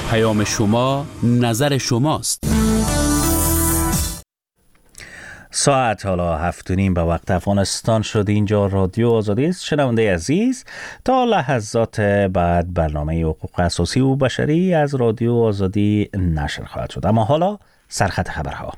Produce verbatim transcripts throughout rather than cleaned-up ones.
پیام شما نظر شماست. ساعت حالا هفت و نیم به وقت افغانستان شد. اینجا رادیو آزادی است. شنونده عزیز، تا لحظات بعد برنامه حقوق اساسی و بشری از رادیو آزادی نشر خواهد شد. اما حالا سرخط خبرها.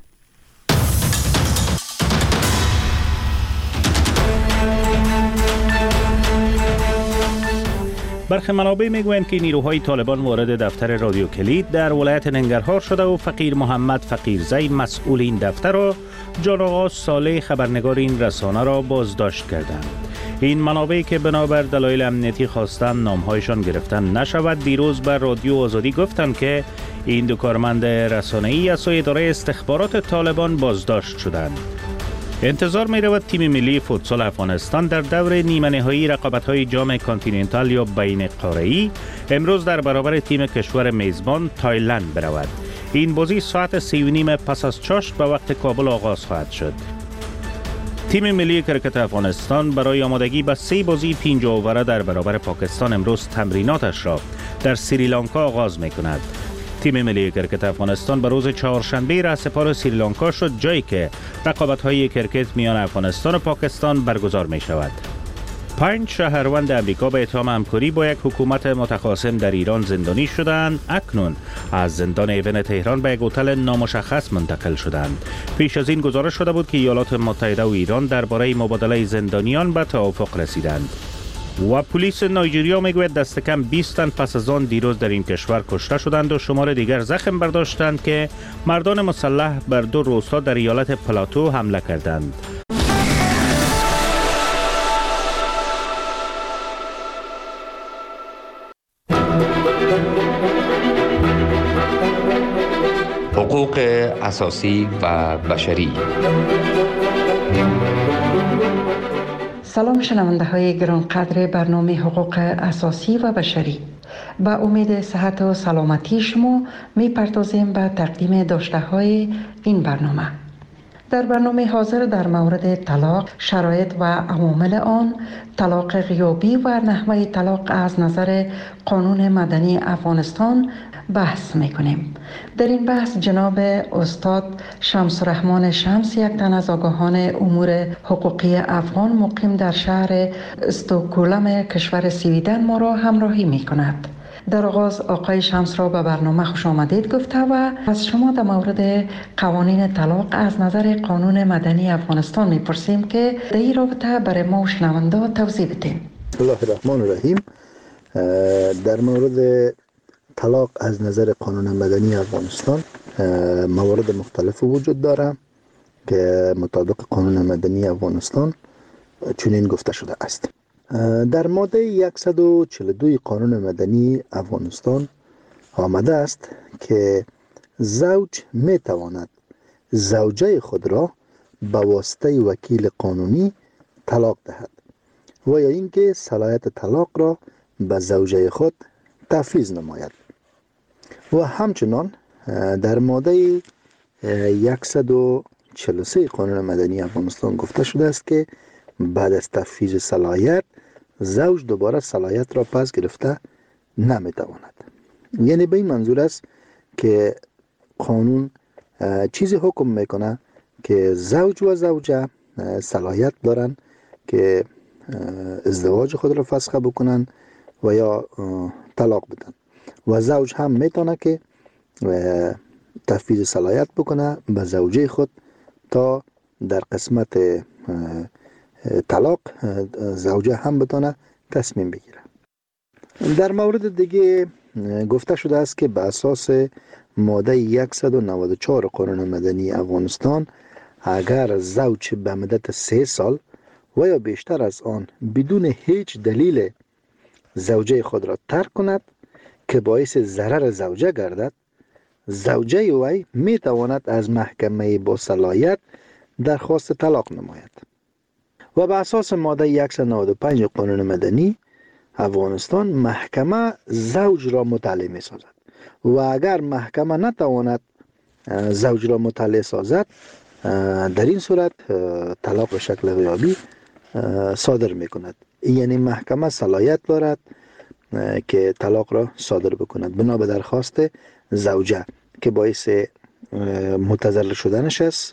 برخی منابع میگویند که نیروهای طالبان وارد دفتر رادیو کلید در ولایت ننگرهار شده و فقیر محمد فقیرزی مسئول این دفتر و جان آقا صالح خبرنگار این رسانه را بازداشت کردند. این منابع که بنابر دلایل امنیتی خواستند نامهایشان گرفتن نشود، دیروز بر رادیو آزادی گفتند که این دو کارمند رسانه‌ای از سوی اداره استخبارات طالبان بازداشت شدند. انتظار می رود تیم ملی فوتسال افغانستان در دور نیمه نهایی رقابت‌های جام کانتیننتال یا بین قاره‌ای امروز در برابر تیم کشور میزبان تایلند برود. این بازی ساعت سی و نیم پس از چاشت به وقت کابل آغاز خواهد شد. تیم ملی کرکت افغانستان برای آمادگی به سه بازی پنج اووره در برابر پاکستان امروز تمریناتش را در سریلانکا آغاز می کند. تیم ملی کرکت افغانستان به روز چهارشنبه رهسپار سریلانکا شد، جایی که رقابت‌های کرکت میان افغانستان و پاکستان برگزار می شود. پنج شهروند امریکا به اتهام همکاری با یک حکومت متخاصم در ایران زندانی شدند. اکنون از زندان ایون تهران به یک هتل نامشخص منتقل شدند. پیش از این گزارش شده بود که ایالات متحده و ایران درباره مبادله زندانیان به توافق رسیدند. و پلیس نایجریا میگوید دست کم بیست تن پس از آن دیروز در این کشور کشته شدند و شمار دیگر زخم برداشتند که مردان مسلح بر دو روستا در ایالت پلاتو حمله کردند. حقوق اساسی و بشری. سلام شنونده های گرانقدر برنامه حقوق اساسی و بشری. با امید صحت و سلامتی شما می پردازیم به تقدیم داشته های این برنامه. در برنامه حاضر در مورد طلاق، شرایط و عوامل آن، طلاق غیابی و نحوه طلاق از نظر قانون مدنی افغانستان بحث میکنیم. در این بحث جناب استاد شمس الرحمن شمس، یک تن از آگاهان امور حقوقی افغان مقیم در شهر استکهلم کشور سویدن ما را همراهی میکند. در آغاز آقای شمس را به برنامه خوش آمدید گفته و از شما در مورد قوانین طلاق از نظر قانون مدنی افغانستان میپرسیم که در این رابطه برای ما و شنونده توضیح بدین. بسم الله الرحمن الرحیم. در مورد طلاق از نظر قانون مدنی افغانستان موارد مختلف وجود داره که مطابق قانون مدنی افغانستان چنین گفته شده است. در ماده صد و چهل و دو قانون مدنی افغانستان آمده است که زوج می تواند زوجه خود را به واسطه وکیل قانونی طلاق دهد و یا اینکه صلاحیت طلاق را به زوجه خود تفویض نماید. و همچنان در ماده صد و چهل و سه قانون مدنی افغانستان گفته شده است که بعد از تفویض صلاحیت زوج دوباره صلاحیت را پس گرفته نمیتواند. یعنی به این منظور است که قانون چیزی حکم میکنه که زوج و زوجه صلاحیت دارن که ازدواج خود را فسخ بکنن و یا طلاق بدن و زوج هم میتونه که تفویض صلاحیت بکنه به زوجه خود تا در قسمت طلاق زوجه هم بتونه تصمیم بگیره. در مورد دیگه گفته شده است که به اساس ماده صد و نود و چهار قانون مدنی افغانستان اگر زوج به مدت سه سال و یا بیشتر از آن بدون هیچ دلیل زوجه خود را ترک کند که باعث ضرر زوجه گردد، زوجه وی می تواند از محکمه با صلاحیت درخواست طلاق نماید. و به اساس ماده صد و نود و پنج قانون مدنی افغانستان محکمه زوج را مطلع می سازد و اگر محکمه نتواند زوج را مطلع سازد، در این صورت طلاق به شکل غیابی صادر می کند. یعنی محکمه صلاحیت دارد که طلاق را صادر بکند بنا به درخواست زوجه که باعث متضرر شدنش است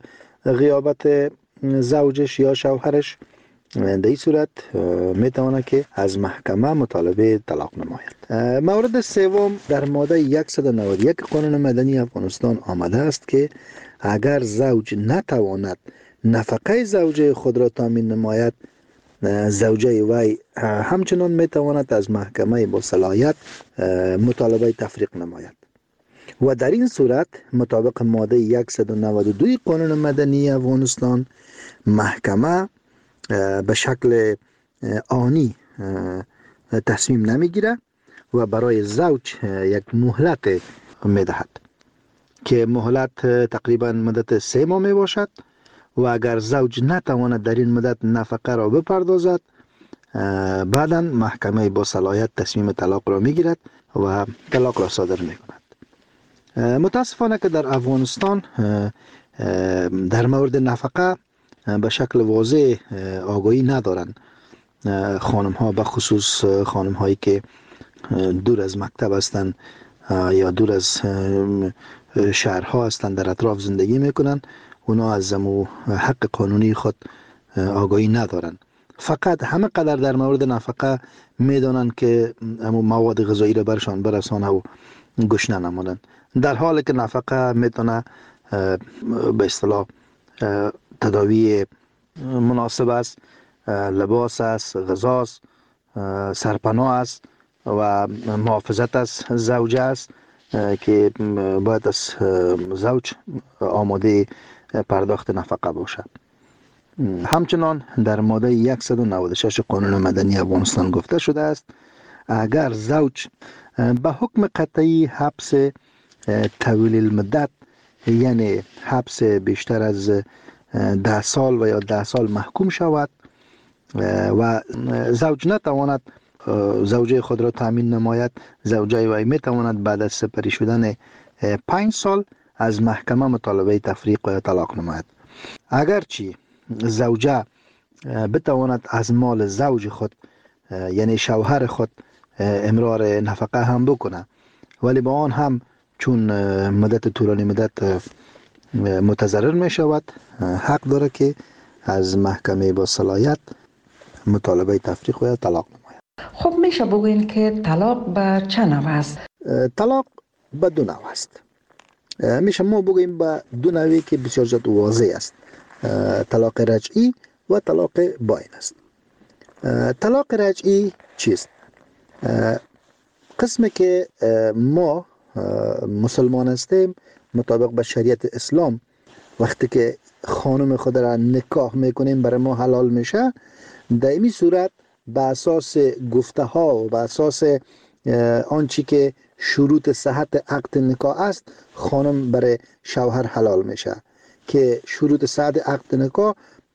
غیابت زوجش یا شوهرش. در این صورت میتواند که از محکمه مطالبه طلاق نماید. مورد سوم در ماده صد و نود و یک قانون مدنی افغانستان آمده است که اگر زوج نتواند نفقه زوجه خود را تامین نماید، زوجه وی همچنان میتواند از محکمه با صلاحیت مطالبه تفریق نماید و در این صورت مطابق ماده صد و نود و دو قانون مدنی افغانستان محکمه به شکل آنی تصمیم نمیگیره و برای زوج یک مهلت میدهد که مهلت تقریبا مدت سه ماه می باشد و اگر زوج نتواند در این مدت نفقه را بپردازد، بعدا محکمه با صلاحیت تصمیم طلاق را میگیرد و طلاق را صادر میکند. متاسفانه که در افغانستان در مورد نفقه به شکل واضح آگاهی ندارند خانم ها، به خصوص خانم هایی که دور از مکتب هستند یا دور از شهرها هستند، در اطراف زندگی میکنند. اونا از امو حق قانونی خود آگاهی ندارند، فقط همه قدر در مورد نفقه میدانند که امو مواد غذایی را برشان برسانه و گوش ننمودند، در حالی که نفقه میتونه به اصطلاح تداوی مناسب است، لباس است، غذا است، سرپناه است و محافظت از زوجه است که باید از زوج آماده پرداخت نفقه باشد. همچنان در ماده صد و نود و شش قانون مدنی افغانستان گفته شده است اگر زوج به حکم قطعی حبس طویل المدت، یعنی حبس بیشتر از ده سال و یا ده سال محکوم شود و زوج نتواند زوجه خود را تامین نماید، زوجه وی می تواند بعد از سپری شدن پنج سال از محکمه مطالبه تفریق و طلاق نماید. اگرچه زوجه بتواند از مال زوج خود یعنی شوهر خود امرار نفقه هم بکنه، ولی با آن هم چون مدت طولانی مدت متضرر می شود حق داره که از محکمه با صلاحیت مطالبه تفریق و طلاق نماید. خب میشه بگوین که طلاق به چه نوع است؟ طلاق به دو نوع است. میشه ما بگوییم به دو نوعی که بسیار زیاد واضح است، طلاق رجعی و طلاق باین است. طلاق رجعی چیست؟ قسمی که ما مسلمان هستیم مطابق به شریعت اسلام وقتی که خانم خود را نکاح میکنیم برای ما حلال میشه، در این صورت به اساس گفته ها و به اساس آنچه که شروط صحت عقد نکاح است خانم برای شوهر حلال میشه که شروط صحت عقد نکاح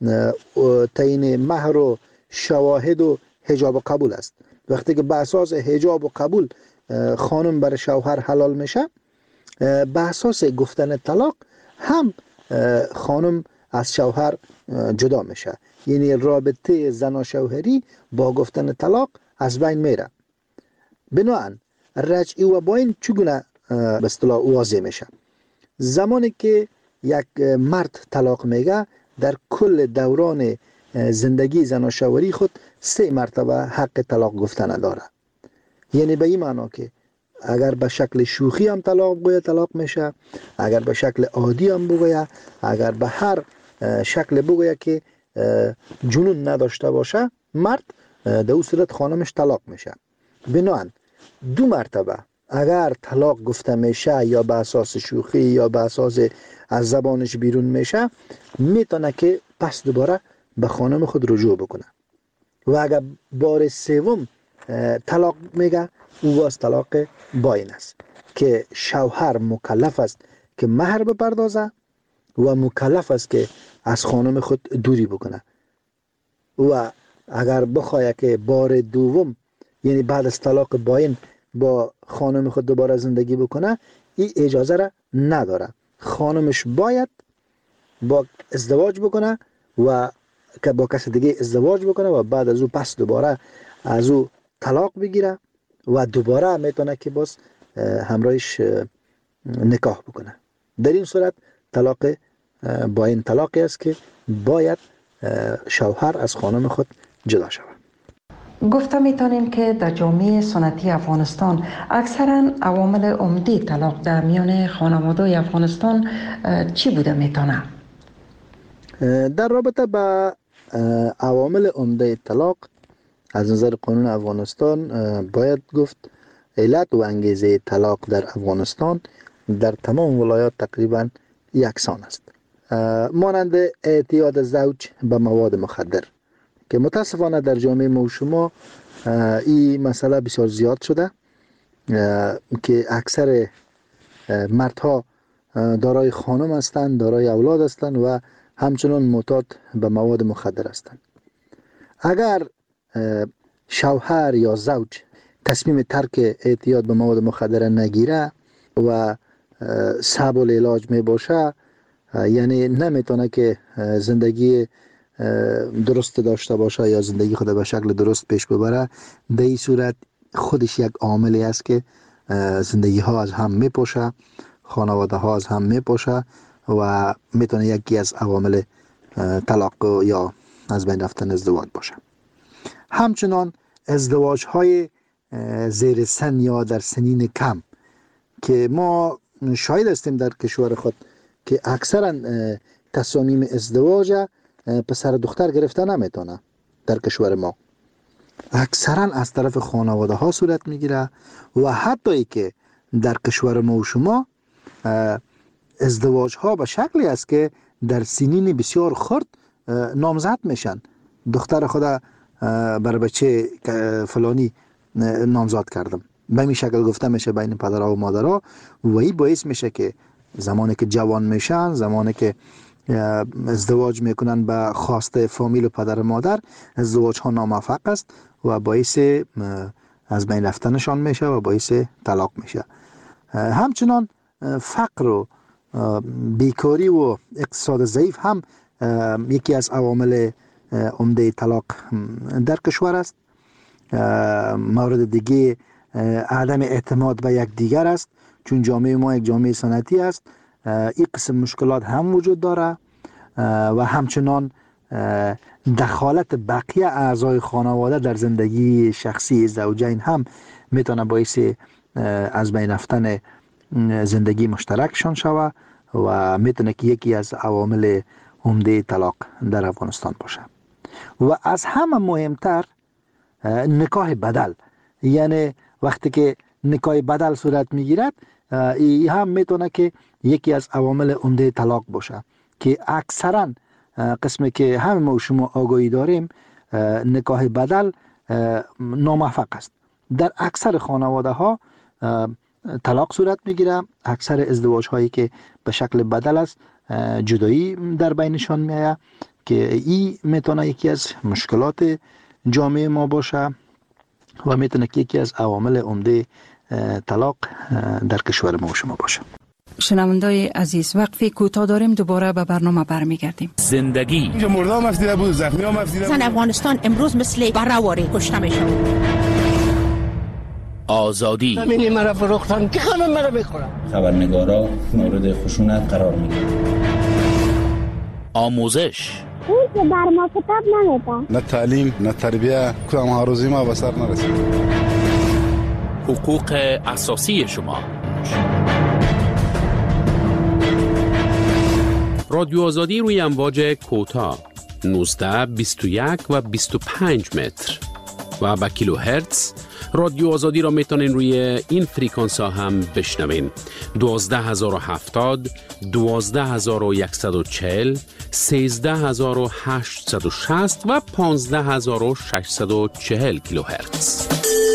تعیین مهر و شواهد و حجاب و قبول است. وقتی که به اساس حجاب و قبول خانم برای شوهر حلال میشه، به اساس گفتن طلاق هم خانم از شوهر جدا میشه، یعنی رابطه زن و شوهری با گفتن طلاق از بین میره. بنابراین رجعی و باین چگونه به اصطلاح واضح میشه؟ زمانی که یک مرد طلاق میگه در کل دوران زندگی زن و شوهری خود سه مرتبه حق طلاق گفتن داره، یعنی به این معنا که اگر به شکل شوخی هم طلاق بگوید طلاق میشه، اگر به شکل عادی هم بگوید، اگر به هر شکل بگوید که جنون نداشته باشه مرد، در اون صورت خانمش طلاق میشه. بنابراین دو مرتبه اگر طلاق گفته میشه یا به اساس شوخی یا به اساس از زبانش بیرون میشه، میتونه که پس دوباره به خانم خود رجوع بکنه و اگر بار سوم طلاق میگه او واس طلاق باین است که شوهر مکلف است که مهر بپردازه و مکلف است که از خانم خود دوری بکنه و اگر بخواه که بار دوم یعنی بعد از طلاق باین با خانم خود دوباره زندگی بکنه، این اجازه را نداره. خانمش باید با ازدواج بکنه و که با کس دیگه ازدواج بکنه و بعد از او پس دوباره از او طلاق بگیره و دوباره میتونه که باز همراهش نکاح بکنه. در این صورت طلاق با این طلاقی است که باید شوهر از خانم خود جدا شود. گفته میتونیم که در جامعه سنتی افغانستان اکثرا عوامل عمده طلاق در میان خانواده افغانستان چی بوده میتونه؟ در رابطه با عوامل عمده طلاق از نظر قانون افغانستان باید گفت علت و انگیزه طلاق در افغانستان در تمام ولایات تقریبا یکسان است، مانند اعتیاد زوج به مواد مخدر که متاسفانه در جامعه ما و شما این مسئله بسیار زیاد شده که اکثر مردها دارای خانم هستند، دارای اولاد هستند و همچنان معتاد به مواد مخدر هستند. اگر شوهر یا زوج تصمیم ترک اعتیاد به مواد مخدر نگیره و صعب العلاج می باشه، یعنی نمیتونه که زندگی درست داشته باشه یا زندگی خود به شکل درست پیش ببره، در این صورت خودش یک عاملی است که زندگی ها از هم میپاشه، خانواده ها از هم میپاشه و میتونه یکی از عوامل طلاق یا از بین رفتن ازدواج باشه. همچنان ازدواج های زیر سن یا در سنین کم که ما شاهد هستیم در کشور خود که اکثرا تصامیم ازدواج پسر دختر گرفته نمیتونه. در کشور ما اکثرا از طرف خانواده ها صورت میگیره و حتی ای که در کشور ما و شما ازدواج ها به شکلی است که در سنین بسیار خرد نامزد میشن. دختر خدا بر بچه فلانی نامزد کردم، به این شکل گفته میشه بین پدرها و مادرها و این باعث میشه که زمانی که جوان میشن، زمانی که ازدواج میکنن به خواسته فامیل و پدر و مادر، ازدواج ها ناموفق است و باعث از بین رفتنشان میشه و باعث طلاق میشه. همچنان فقر و بیکاری و اقتصاد ضعیف هم یکی از عوامل عمده طلاق در کشور است. مورد دیگه عدم اعتماد به یک دیگر است، چون جامعه ما یک جامعه سنتی است. این قسم مشکلات هم وجود داره و همچنان دخالت بقیه اعضای خانواده در زندگی شخصی زوجین هم میتونه باعث از بین رفتن زندگی مشترکشان شوه و میتونه که یکی از عوامل عمده طلاق در افغانستان باشه. و از همه مهمتر نکاح بدل، یعنی وقتی که نکاح بدل صورت میگیرد، این هم میتونه که یکی از عوامل عمده طلاق باشه که اکثرا قسمی که همه ما و شما آگاهی داریم نکاح بدل ناموفق است. در اکثر خانواده ها طلاق صورت میگیره. اکثر ازدواج هایی که به شکل بدل است جدایی در بینشان میآید که این میتونه یکی از مشکلات جامعه ما باشه و میتونه که یکی از عوامل عمده طلاق در کشور ما و شما باشه. شنوندای عزیز، وقفی کوتاه داریم، دوباره به برنامه برمیگردیم. زندگی اینجا مردم افزیده بود، زخمی هم افزیده بود. زن افغانستان امروز مثل برهواری کشته میشه. آزادی همینی مرا فروختن که خانم مرا بخورم. خبرنگارا مورد خشونت قرار میگیرن. آموزش اون که بر ما کتاب نمیده. نه تعلیم نه تربیه، کدام ها روزی ما به سر نرسید. حقوق اساسی شما. رادیو آزادی روی امواج کوتاه نوزده، بیست و یک و بیست و پنج متر و با کیلو هرتز. رادیو آزادی را میتونین روی این فریکانس ها هم بشنوین: دوازده هزار و هفتاد، دوازده هزار و صد و چهل، سیزده هزار و هشتصد و شصت و پانزده هزار و ششصد و چهل کیلو هرتز.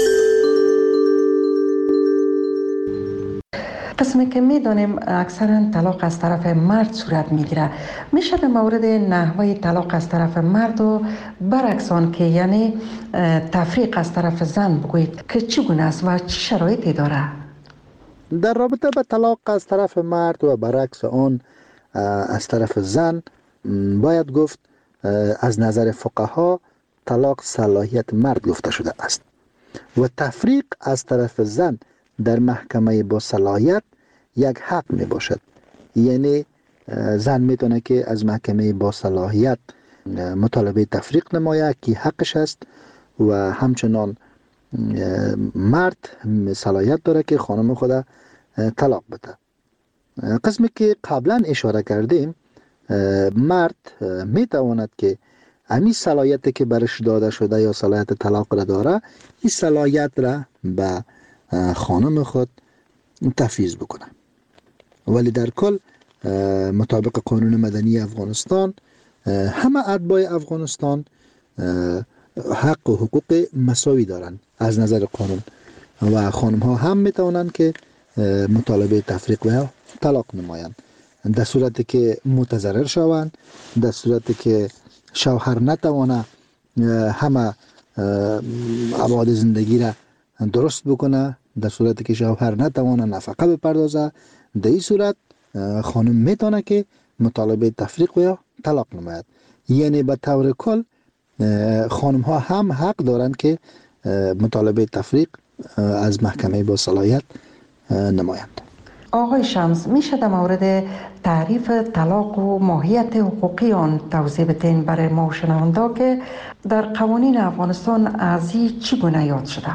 قسمی که میدانیم اکثرا طلاق از طرف مرد صورت میگیره، میشه در مورد نحوه طلاق از طرف مرد و برعکس آن که یعنی تفریق از طرف زن بگویید که چگونه است و چه شرایطی داره؟ در رابطه با طلاق از طرف مرد و برعکس آن از طرف زن باید گفت از نظر فقها طلاق صلاحیت مرد گفته شده است. و تفریق از طرف زن در محکمه با صلاحیت یک حق می باشد. یعنی زن میتونه که از محکمه با صلاحیت مطالبه تفریق نماید که حقش است و همچنان مرد صلاحیت داره که خانم خود طلاق بده. قسمی که قبلا اشاره کردیم، مرد میتواند که همین صلاحیت که برش داده شده یا صلاحیت طلاق را داره، این صلاحیت را به خانم خود تفویض بکنه. ولی در کل مطابق قانون مدنی افغانستان همه اتباع افغانستان حق و حقوق مساوی دارند از نظر قانون و خانم ها هم میتوانند که مطالبه تفریق و طلاق نمایند در صورتی که متضرر شوند، در صورتی که شوهر نتوانه همه ابعاد زندگی را درست بکنه، در صورتی که شوهر نتوانه نفقه بپردازه، در این صورت خانم میتونه که مطالبه تفریق و طلاق نماید. یعنی به طور کل خانم ها هم حق دارند که مطالبه تفریق از محکمه با صلاحیت نمایند. آقای شمس، میشه در مورد تعریف طلاق و ماهیت حقوقی آن توضیح بدین برای ما شنوندا که در قوانین افغانستان از این چگونه یاد شده؟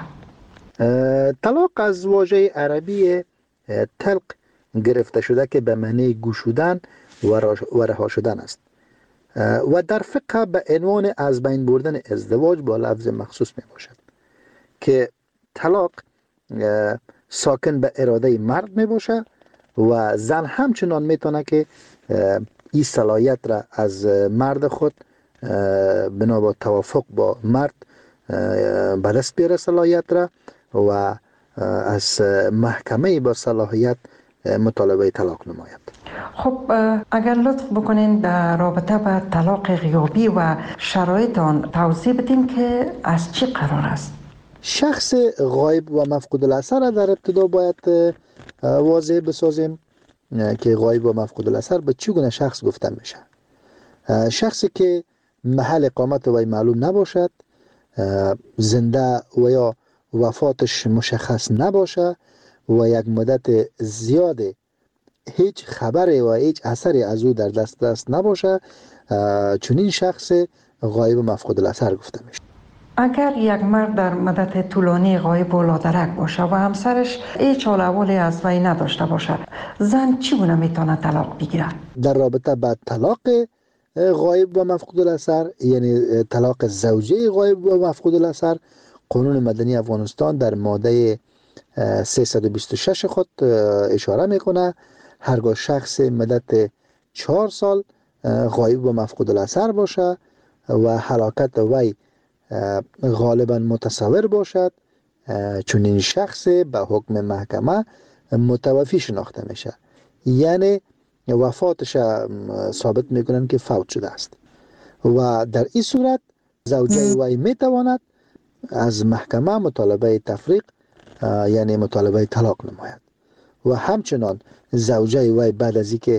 طلاق از واژه عربی طلق گرفته شده که به معنی گشودن و رها شدن است و در فقه به عنوان از بین بردن ازدواج با لفظ مخصوص می باشد که طلاق ساکن به اراده مرد می باشه و زن همچنان می تونه که این صلاحیت را از مرد خود بنا با توافق با مرد به دست بیاره صلاحیت را و از محکمه با صلاحیت مطالبه طلاق نماید. خب اگر لطف بکنین در رابطه با طلاق غیابی و شرایط آن توضیح بدین که از چی قرار است؟ شخص غایب و مفقود الاثر را در ابتدا باید واضح بسازیم که غایب و مفقود الاثر به چگونه شخص گفته میشه. شخصی که محل اقامت وی معلوم نباشد، زنده و یا وفاتش مشخص نباشه و یک مدت زیاد هیچ خبری و هیچ اثری از او در دست دست نباشه، چنین شخص غایب و مفقود الاثر گفته میشه. اگر یک مرد در مدت طولانی غایب و لادرک باشه و همسرش هیچ حال احوالی از وی نداشته باشه، زن چگونه میتونه طلاق بگیره؟ در رابطه با طلاق غایب و مفقود الاثر، یعنی طلاق زوجه غایب و مفقود الاثر، قانون مدنی افغانستان در ماده سیصد و بیست و شش خود اشاره میکنه هرگاه شخص مدت چهار سال غایب و مفقود الاثر باشه و هلاکت وی غالبا متصور باشد، چون این شخص به حکم محکمه متوفی شناخته میشه. یعنی وفاتش ثابت میکنن که فوت شده است و در این صورت زوجه وی میتواند از محکمه مطالبه تفریق یعنی مطالبه طلاق نماید و همچنان زوجه وی بعد از اینکه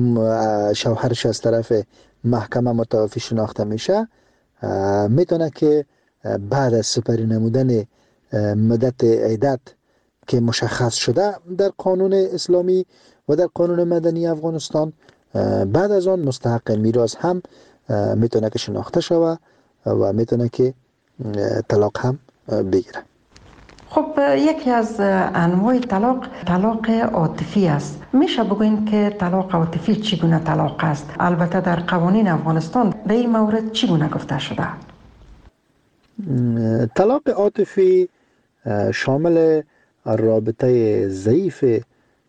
شوهرش از طرف محکمه متوفی شناخته میشه میتونه که بعد از سپری نمودن مدت عدت که مشخص شده در قانون اسلامی و در قانون مدنی افغانستان، بعد از آن مستحق میراث هم میتونه که شناخته شوه و میتونه که طلاق هم بگیره. خب یکی از انواع طلاق طلاق عاطفی است. میشه بگوین که طلاق عاطفی چگونه طلاق است؟ البته در قوانین افغانستان در این مورد چگونه گفته شده؟ طلاق عاطفی شامل رابطه ضعیف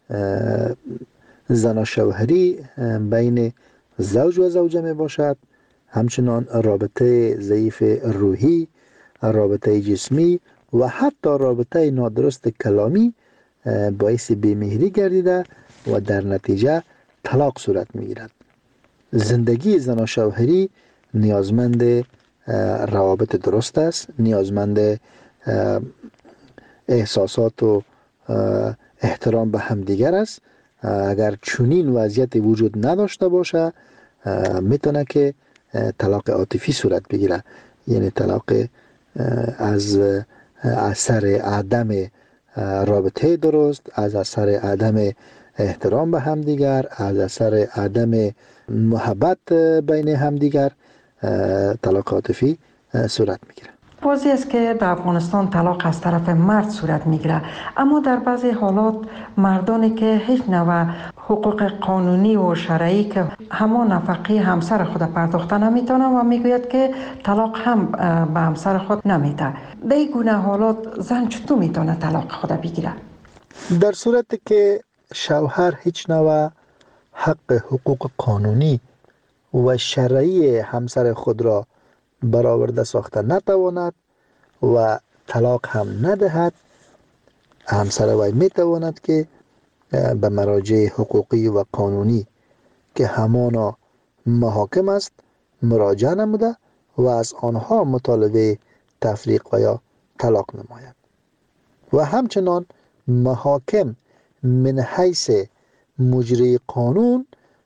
زن شوهری بین زوج و زوجه می باشد، همچنان رابطه ضعیف روحی، رابطه جسمی و حتی رابطه نادرست کلامی باعث بیمهری گردیده و در نتیجه طلاق صورت می گیرد. زندگی زن و شوهری نیازمند روابط درست است، نیازمند احساسات و احترام به همدیگر است. اگر چنین وضعیت وجود نداشته باشه میتونه که طلاق عاطفی صورت بگیره، یعنی طلاق از از سر عدم رابطه درست، از اثر عدم احترام به همدیگر، از اثر عدم محبت بین همدیگر طلاق عاطفی صورت میگیره. واضح است که در افغانستان طلاق از طرف مرد صورت میگیره، اما در بعضی حالات مردانی که هیچ نوع حقوق قانونی و شرعی که همان نفقه همسر خود پرداخته نمیتونه و میگوید که طلاق هم به همسر خود نمیده. در این گونه حالات زن چطور میتونه طلاق خود بگیره؟ در صورتی که شوهر هیچ نوع حق حقوق قانونی و شرعی همسر خود را برآورده ساخته نتواند و طلاق هم ندهد، همسر وی میتواند که به مراجع حقوقی و قانونی که همانا محاکم است مراجعه نموده و از آنها مطالبه تفریق و یا طلاق نماید. و همچنان محاکم من حیث مجری قانون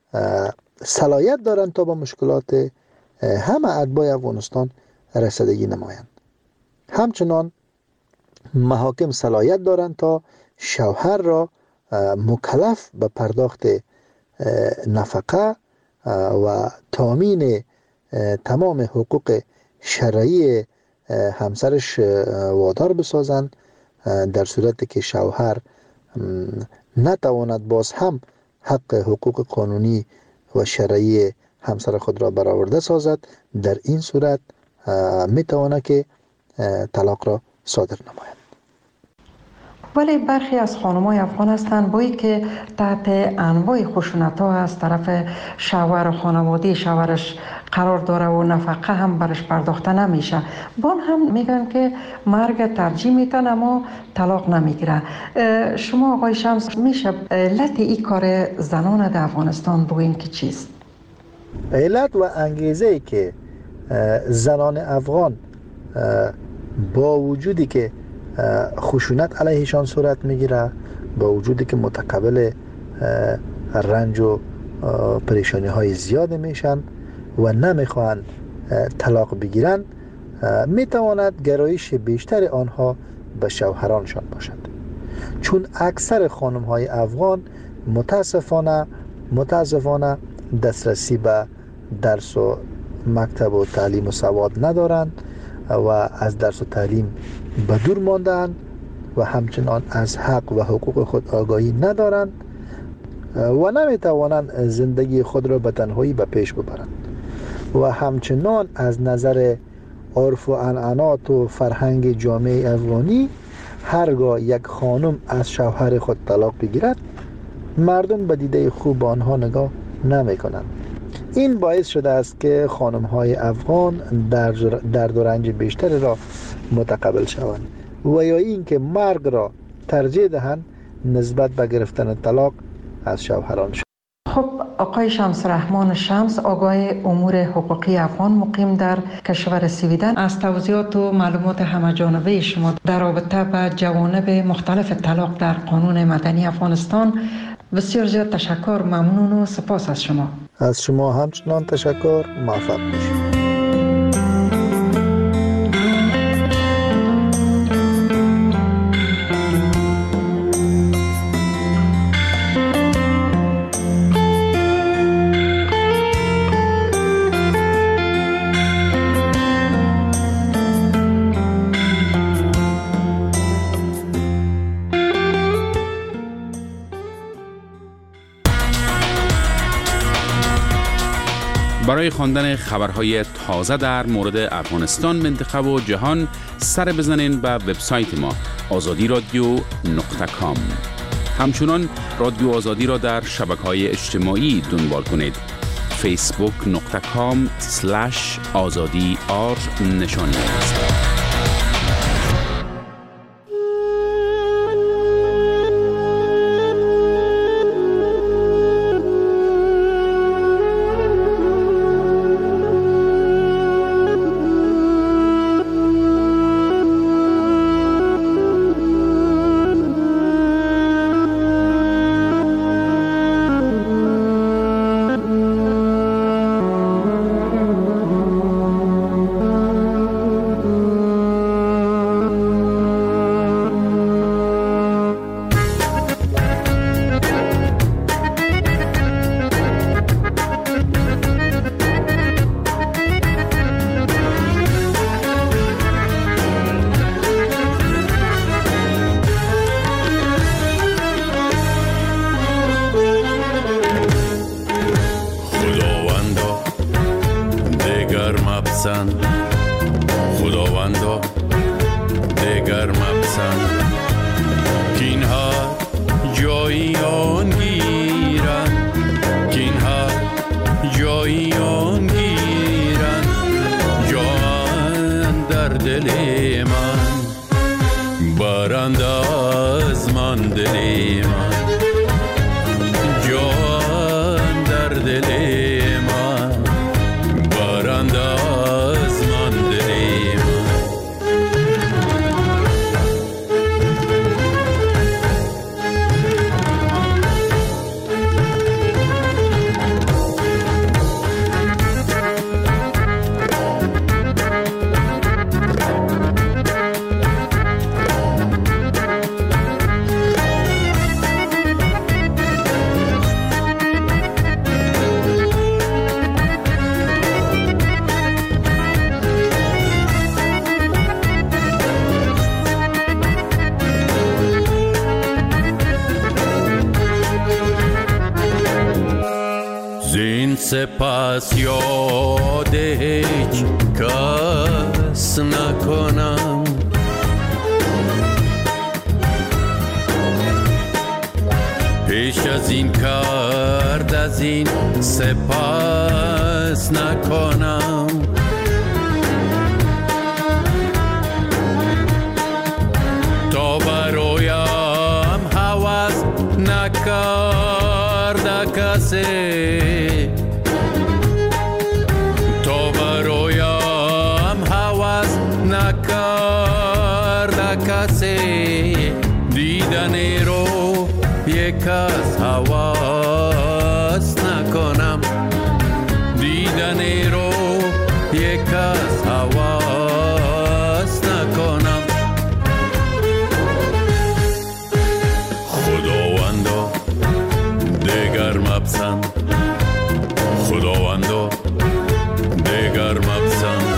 صلاحیت دارند تا با مشکلات همه اتباع افغانستان رسیدگی نمایند. همچنان محاکم صلاحیت دارند تا شوهر را مکلف به پرداخت نفقه و تامین تمام حقوق شرعی همسرش وادار بسازند، در صورتی که شوهر نتواند باز هم حق حقوق قانونی و شرعی همسر خود را برآورده سازد. در این صورت میتواند که طلاق را صادر نماید. ولی برخی از خانم‌های افغان هستند بایی که تحت انواع خشونت‌ها از طرف شوهر و خانواده شوهرش قرار داره و نفقه هم برش پرداخته نمیشه، بان هم میگن که مرگ ترجیح میتن اما طلاق نمیگیره. شما آقای شمس میشه علت این کار زنان در افغانستان بگوین که چیست؟ علت و انگیزه ای که زنان افغان با وجودی که خشونت علیهشان صورت میگیره، با وجودی که متقبل رنج و پریشانی های زیاد میشن و نمیخواهند طلاق بگیرن، میتواند گرایش بیشتر آنها به شوهرانشان باشد. چون اکثر خانم های افغان متاسفانه متاسفانه دسترسی به درس و مکتب و تعلیم و سواد ندارند و از درس و تعلیم به دور ماندند و همچنان از حق و حقوق خود آگاهی ندارند و نمیتوانند زندگی خود را به تنهایی به پیش ببرند و همچنان از نظر عرف و عنعنات و فرهنگ جامعه افغانی هرگاه یک خانم از شوهر خود طلاق بگیرد، مردم به دیده خوب آنها نگاه نمی کنند. این باعث شده است که خانم های افغان در درد و رنج بیشتری را متقبل شوند و یا این که مرگ را ترجیح دهند نسبت به گرفتن طلاق از شوهرانشان. خب آقای شمس رحمان شمس، آگاه امور حقوقی افغان مقیم در کشور سویدن، از توضیحات و معلومات همه جانبه شما در رابطه با جوانب مختلف طلاق در قانون مدنی افغانستان بسیار زیاد تشکر، ممنون و سپاس از شما. از شما همچنان تشکر، موفق باشید. برای خواندن خبرهای تازه در مورد افغانستان، منطقه و جهان سر بزنین به وبسایت ما آزادی رادیو نقطه کام. همچنان رادیو آزادی را در شبکه‌های اجتماعی دنبال کنید. فیسبوک نقطه کام سلش آزادی آر نشانی است. دل من، برنده از من دل من، جان در دل من، برنده از من دل من. سپس یاد هیچ کس نکنم، پیش از این کرد از این سپس نکنم. تا برایم هوس نکرد کسی، دیدنی رو یک از هواس نکنم، دیدنی رو یک از هواس نکنم. خداوندا دیگر مپسند، خداوندا دیگر مپسند.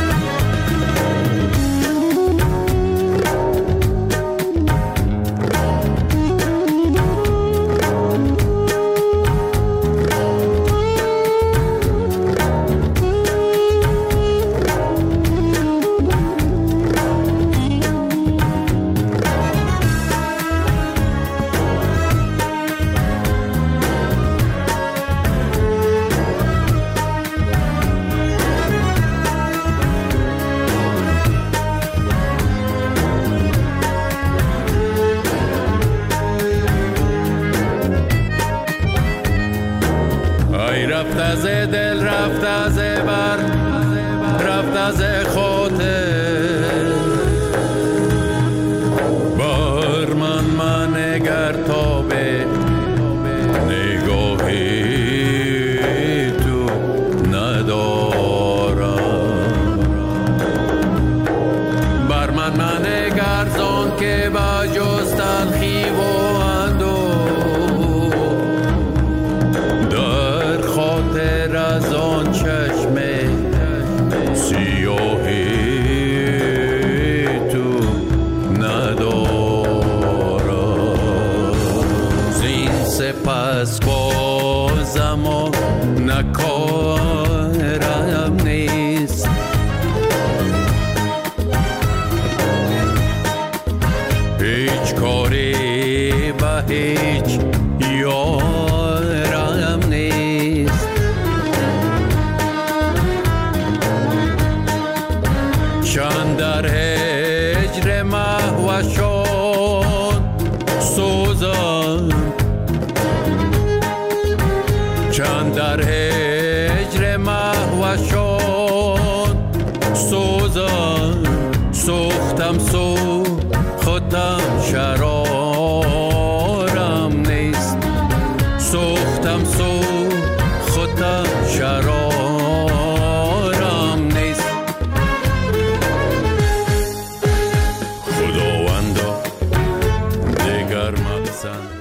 رفت از دل، رفت از بر، رفت از خاطر، بر من من نگر تا به نگاهی تو ندارم، بر من من نگر زان که با جز تلخی و از آن چشم سیاهی تو ندارم. زین سپس بازم و نکارم نیست، هیچ کاری به هیچ یاد